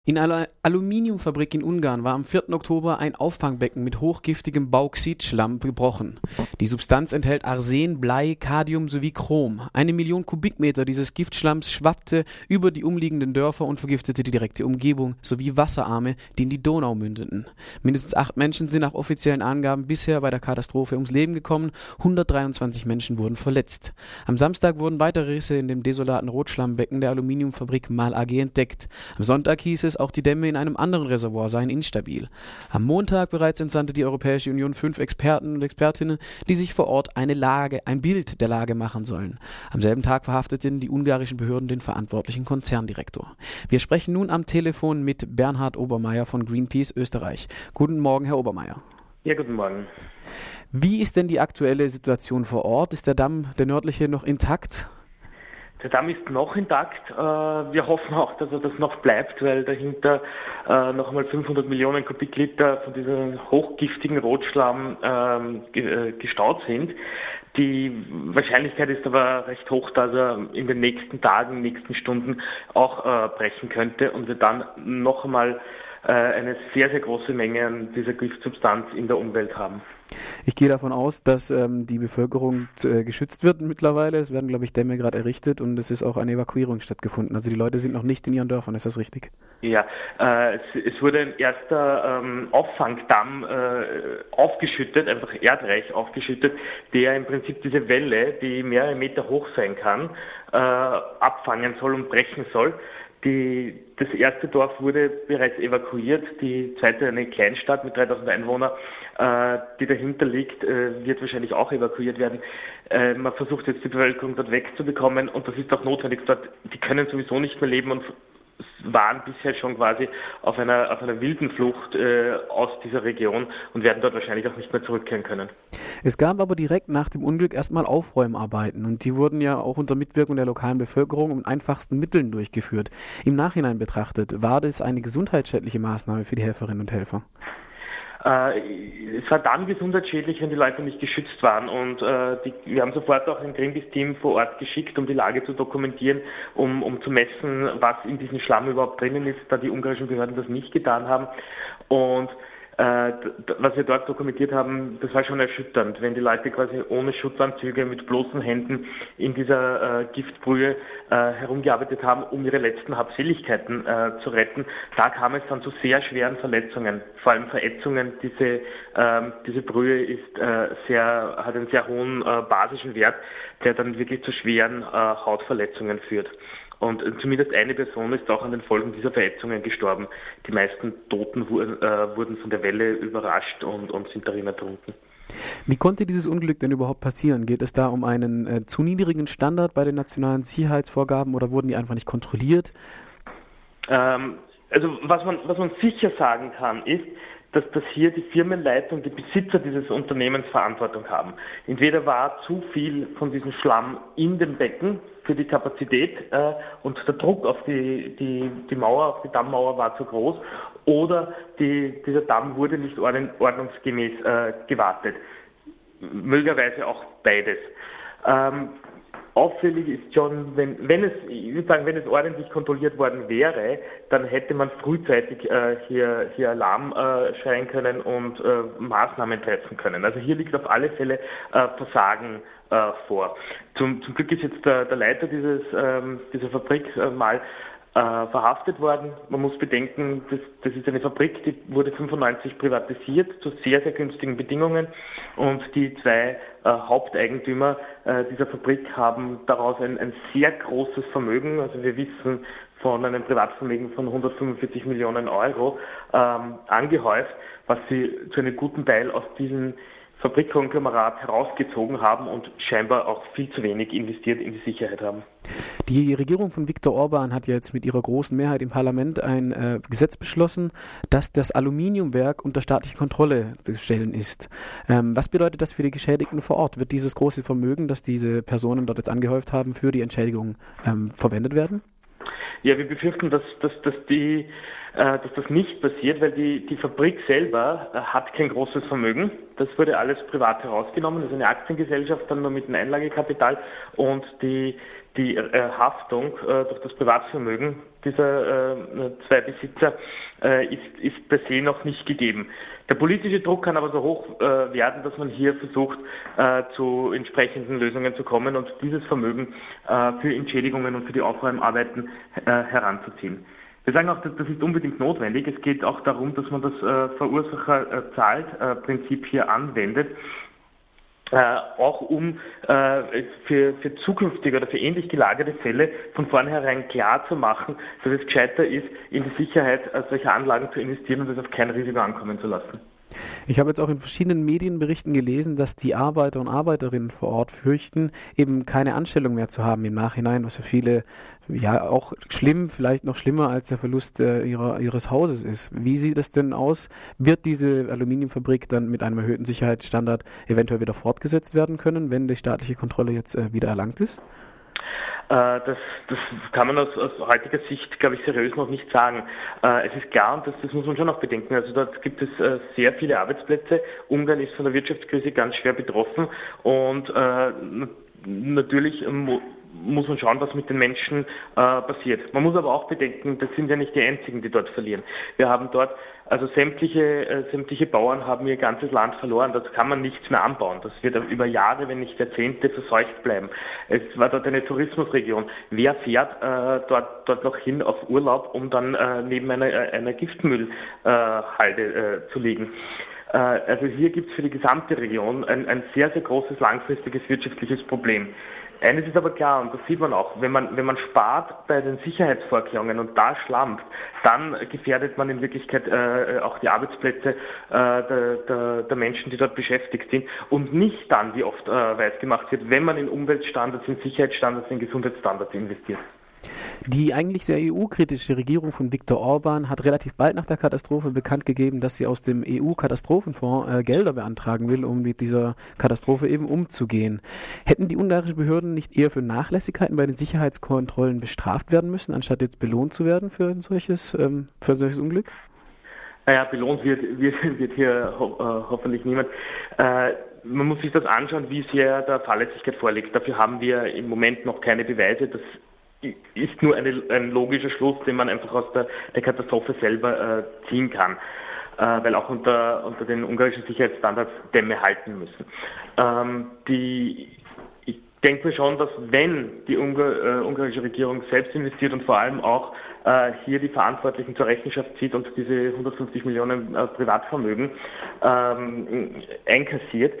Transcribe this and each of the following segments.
In einer Aluminiumfabrik in Ungarn war am 4. Oktober ein Auffangbecken mit hochgiftigem Bauxitschlamm gebrochen. Die Substanz enthält Arsen, Blei, Kadium sowie Chrom. 1 Million Kubikmeter dieses Giftschlamms schwappte über die umliegenden Dörfer und vergiftete die direkte Umgebung sowie Wasserarme, die in die Donau mündeten. Mindestens 8 Menschen sind nach offiziellen Angaben bisher bei der Katastrophe ums Leben gekommen, 123 Menschen wurden verletzt. Am Samstag wurden weitere Risse in dem desolaten Rotschlammbecken der Aluminiumfabrik MAL AG entdeckt. Am Sonntag hieß es, auch die Dämme in einem anderen Reservoir seien instabil. Am Montag bereits entsandte die Europäische Union 5 Experten und Expertinnen, die sich vor Ort ein Bild der Lage machen sollen. Am selben Tag verhafteten die ungarischen Behörden den verantwortlichen Konzerndirektor. Wir sprechen nun am Telefon mit Bernhard Obermeier von Greenpeace Österreich. Guten Morgen, Herr Obermeier. Ja, guten Morgen. Wie ist denn die aktuelle Situation vor Ort? Ist der Damm, der nördliche, noch intakt? Der Damm ist noch intakt. Wir hoffen auch, dass er das noch bleibt, weil dahinter noch einmal 500 Millionen Kubikliter von diesem hochgiftigen Rotschlamm gestaut sind. Die Wahrscheinlichkeit ist aber recht hoch, dass er in den nächsten Tagen, nächsten Stunden auch brechen könnte und wir dann noch einmal eine sehr, sehr große Menge an dieser Giftsubstanz in der Umwelt haben. Ich gehe davon aus, dass die Bevölkerung geschützt wird mittlerweile. Es werden, glaube ich, Dämme gerade errichtet und es ist auch eine Evakuierung stattgefunden. Also die Leute sind noch nicht in ihren Dörfern, ist das richtig? Ja, es wurde ein erster Auffangdamm aufgeschüttet, einfach erdreich aufgeschüttet, der im Prinzip diese Welle, die mehrere Meter hoch sein kann, abfangen soll und brechen soll. Das erste Dorf wurde bereits evakuiert, die zweite, eine Kleinstadt mit 3000 Einwohnern, die dahinter liegt, wird wahrscheinlich auch evakuiert werden. Man versucht jetzt die Bevölkerung dort wegzubekommen und das ist auch notwendig dort. Die können sowieso nicht mehr leben und waren bisher schon quasi auf einer wilden Flucht aus dieser Region und werden dort wahrscheinlich auch nicht mehr zurückkehren können. Es gab aber direkt nach dem Unglück erstmal Aufräumarbeiten und die wurden ja auch unter Mitwirkung der lokalen Bevölkerung mit einfachsten Mitteln durchgeführt. Im Nachhinein betrachtet, war das eine gesundheitsschädliche Maßnahme für die Helferinnen und Helfer? Es war dann gesundheitsschädlich, wenn die Leute nicht geschützt waren und wir haben sofort auch ein Greenpeace-Team vor Ort geschickt, um die Lage zu dokumentieren, um zu messen, was in diesem Schlamm überhaupt drinnen ist, da die ungarischen Behörden das nicht getan haben. Und was wir dort dokumentiert haben, das war schon erschütternd, wenn die Leute quasi ohne Schutzanzüge mit bloßen Händen in dieser Giftbrühe herumgearbeitet haben, um ihre letzten Habseligkeiten zu retten. Da kam es dann zu sehr schweren Verletzungen, vor allem Verätzungen. Diese Brühe hat einen sehr hohen basischen Wert, der dann wirklich zu schweren Hautverletzungen führt. Und zumindest eine Person ist auch an den Folgen dieser Verätzungen gestorben. Die meisten Toten wurden von der Welle überrascht und sind darin ertrunken. Wie konnte dieses Unglück denn überhaupt passieren? Geht es da um einen zu niedrigen Standard bei den nationalen Sicherheitsvorgaben oder wurden die einfach nicht kontrolliert? Also was man sicher sagen kann, ist, dass hier die Firmenleitung, die Besitzer dieses Unternehmens Verantwortung haben. Entweder war zu viel von diesem Schlamm in dem Becken für die Kapazität und der Druck auf die Mauer, auf die Dammmauer war zu groß, oder dieser Damm wurde nicht ordnungsgemäß gewartet. Möglicherweise auch beides. Auffällig ist schon, wenn es ordentlich kontrolliert worden wäre, dann hätte man frühzeitig hier Alarm schreien können und Maßnahmen treffen können. Also hier liegt auf alle Fälle Versagen vor. Zum Glück ist jetzt der Leiter dieser Fabrik mal verhaftet worden. Man muss bedenken, das ist eine Fabrik, die wurde 1995 privatisiert zu sehr, sehr günstigen Bedingungen und die 2 Haupteigentümer dieser Fabrik haben daraus ein sehr großes Vermögen, also wir wissen von einem Privatvermögen von 145 Millionen Euro angehäuft, was sie zu einem guten Teil aus diesem Fabrikkonglomerat herausgezogen haben und scheinbar auch viel zu wenig investiert in die Sicherheit haben. Die Regierung von Viktor Orban hat ja jetzt mit ihrer großen Mehrheit im Parlament ein Gesetz beschlossen, dass das Aluminiumwerk unter staatliche Kontrolle zu stellen ist. Was bedeutet das für die Geschädigten vor Ort? Wird dieses große Vermögen, das diese Personen dort jetzt angehäuft haben, für die Entschädigung verwendet werden? Ja, wir befürchten, dass das nicht passiert, weil die Fabrik selber hat kein großes Vermögen. Das wurde alles privat herausgenommen. Das ist eine Aktiengesellschaft, dann nur mit einem Einlagekapital. Und die die Haftung durch das Privatvermögen dieser zwei Besitzer ist per se noch nicht gegeben. Der politische Druck kann aber so hoch werden, dass man hier versucht, zu entsprechenden Lösungen zu kommen und dieses Vermögen für Entschädigungen und für die Aufräumarbeiten heranzuziehen. Wir sagen auch, das ist unbedingt notwendig. Es geht auch darum, dass man das Verursacher-zahlt-Prinzip hier anwendet, auch um für zukünftige oder für ähnlich gelagerte Fälle von vornherein klar zu machen, dass es gescheiter ist, in die Sicherheit solcher Anlagen zu investieren und das auf kein Risiko ankommen zu lassen. Ich habe jetzt auch in verschiedenen Medienberichten gelesen, dass die Arbeiter und Arbeiterinnen vor Ort fürchten, eben keine Anstellung mehr zu haben im Nachhinein, was für viele ja auch schlimm, vielleicht noch schlimmer als der Verlust ihres Hauses ist. Wie sieht es denn aus? Wird diese Aluminiumfabrik dann mit einem erhöhten Sicherheitsstandard eventuell wieder fortgesetzt werden können, wenn die staatliche Kontrolle jetzt wieder erlangt ist? Das kann man aus heutiger Sicht, glaube ich, seriös noch nicht sagen. Es ist klar, und das muss man schon auch bedenken, also dort gibt es sehr viele Arbeitsplätze. Ungarn ist von der Wirtschaftskrise ganz schwer betroffen und natürlich muss man schauen, was mit den Menschen passiert. Man muss aber auch bedenken, das sind ja nicht die einzigen, die dort verlieren. Wir haben dort, also sämtliche Bauern haben ihr ganzes Land verloren, das kann man nichts mehr anbauen. Das wird über Jahre, wenn nicht Jahrzehnte verseucht bleiben. Es war dort eine Tourismusregion. Wer fährt dort noch hin auf Urlaub, um dann neben einer Giftmüllhalde zu liegen? Also hier gibt es für die gesamte Region ein sehr, sehr großes langfristiges wirtschaftliches Problem. Eines ist aber klar, und das sieht man auch, wenn man spart bei den Sicherheitsvorkehrungen und da schlampt, dann gefährdet man in Wirklichkeit auch die Arbeitsplätze der Menschen, die dort beschäftigt sind und nicht dann, wie oft weiß gemacht wird, wenn man in Umweltstandards, in Sicherheitsstandards, in Gesundheitsstandards investiert. Die eigentlich sehr EU-kritische Regierung von Viktor Orban hat relativ bald nach der Katastrophe bekannt gegeben, dass sie aus dem EU-Katastrophenfonds Gelder beantragen will, um mit dieser Katastrophe eben umzugehen. Hätten die ungarischen Behörden nicht eher für Nachlässigkeiten bei den Sicherheitskontrollen bestraft werden müssen, anstatt jetzt belohnt zu werden für ein solches Unglück? Naja, belohnt wird hier hoffentlich niemand. Man muss sich das anschauen, wie sehr der Fahrlässigkeit vorliegt. Dafür haben wir im Moment noch keine Beweise. Das ist nur ein logischer Schluss, den man einfach aus der Katastrophe selber ziehen kann, weil auch unter den ungarischen Sicherheitsstandards Dämme halten müssen. Ich denke mir schon, dass wenn die ungarische Regierung selbst investiert und vor allem auch hier die Verantwortlichen zur Rechenschaft zieht und diese 150 Millionen Privatvermögen einkassiert,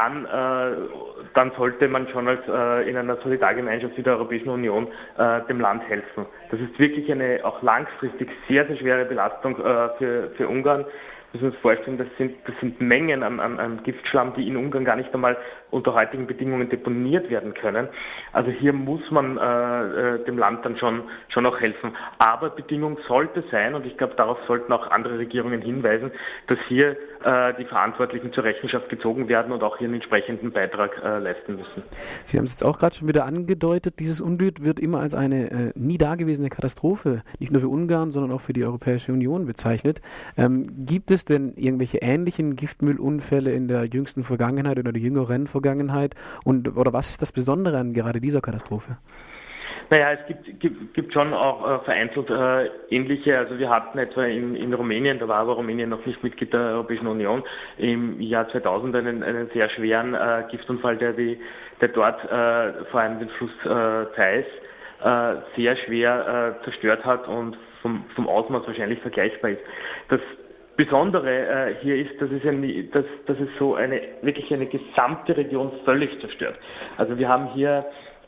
dann sollte man schon als in einer Solidargemeinschaft wie der Europäischen Union dem Land helfen. Das ist wirklich eine auch langfristig sehr, sehr schwere Belastung für Ungarn. Wir müssen uns vorstellen, das sind Mengen an Giftschlamm, die in Ungarn gar nicht einmal unter heutigen Bedingungen deponiert werden können. Also hier muss man dem Land dann schon auch helfen. Aber Bedingung sollte sein, und ich glaube, darauf sollten auch andere Regierungen hinweisen, dass hier die Verantwortlichen zur Rechenschaft gezogen werden und auch hier einen entsprechenden Beitrag leisten müssen. Sie haben es jetzt auch gerade schon wieder angedeutet, dieses Unglück wird immer als eine nie dagewesene Katastrophe, nicht nur für Ungarn, sondern auch für die Europäische Union bezeichnet. Gibt es denn irgendwelche ähnlichen Giftmüllunfälle in der jüngsten Vergangenheit oder der jüngeren Vergangenheit? Oder was ist das Besondere an gerade dieser Katastrophe? Naja, es gibt schon auch vereinzelt ähnliche, also wir hatten etwa in Rumänien, da war aber Rumänien noch nicht Mitglied der Europäischen Union, im Jahr 2000 einen sehr schweren Giftunfall, der dort vor allem den Fluss Theiß sehr schwer zerstört hat und vom Ausmaß wahrscheinlich vergleichbar ist. Das Besondere hier ist, dass es so wirklich eine gesamte Region völlig zerstört. Also wir haben hier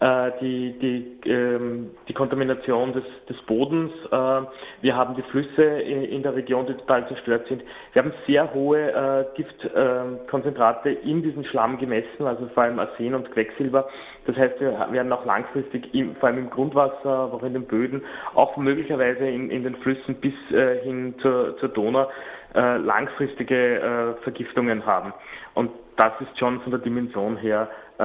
die Kontamination des Bodens, wir haben die Flüsse in der Region, die total zerstört sind. Wir haben sehr hohe Giftkonzentrate in diesen Schlamm gemessen, also vor allem Arsen und Quecksilber. Das heißt, wir werden auch langfristig, vor allem im Grundwasser, aber auch in den Böden, auch möglicherweise in den Flüssen bis hin zur Donau, langfristige Vergiftungen haben. Und das ist schon von der Dimension her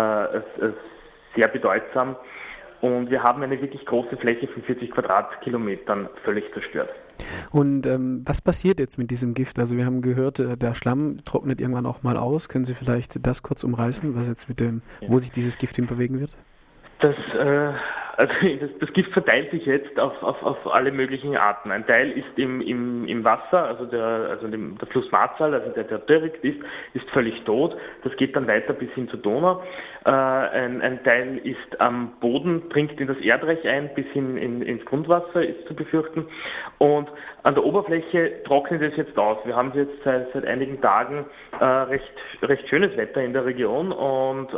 sehr bedeutsam. Und wir haben eine wirklich große Fläche von 40 Quadratkilometern völlig zerstört. Und was passiert jetzt mit diesem Gift? Also wir haben gehört, der Schlamm trocknet irgendwann auch mal aus. Können Sie vielleicht das kurz umreißen, was jetzt wo sich dieses Gift hin bewegen wird? Also das Gift verteilt sich jetzt auf alle möglichen Arten. Ein Teil ist im Wasser, also der Fluss Marzal, also der direkt ist völlig tot. Das geht dann weiter bis hin zur Donau. Ein Teil ist am Boden, dringt in das Erdreich ein, bis hin ins Grundwasser, ist zu befürchten. Und an der Oberfläche trocknet es jetzt aus. Wir haben jetzt seit einigen Tagen recht schönes Wetter in der Region und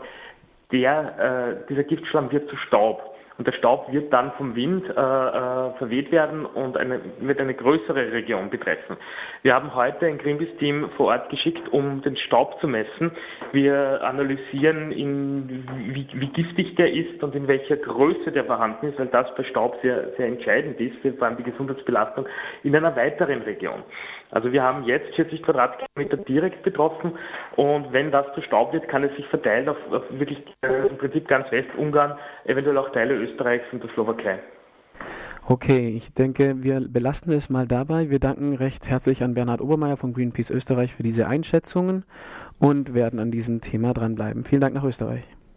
dieser Giftschlamm wird zu Staub. Und der Staub wird dann vom Wind verweht werden und wird eine größere Region betreffen. Wir haben heute ein Greenpeace-Team vor Ort geschickt, um den Staub zu messen. Wir analysieren, wie giftig der ist und in welcher Größe der vorhanden ist, weil das bei Staub sehr, sehr entscheidend ist, vor allem die Gesundheitsbelastung in einer weiteren Region. Also wir haben jetzt 40 Quadratkilometer direkt betroffen und wenn das zu Staub wird, kann es sich verteilen auf wirklich im Prinzip ganz Westungarn, eventuell auch Teile Österreichs und der Slowakei. Okay, ich denke, wir belassen es mal dabei. Wir danken recht herzlich an Bernhard Obermeier von Greenpeace Österreich für diese Einschätzungen und werden an diesem Thema dranbleiben. Vielen Dank nach Österreich.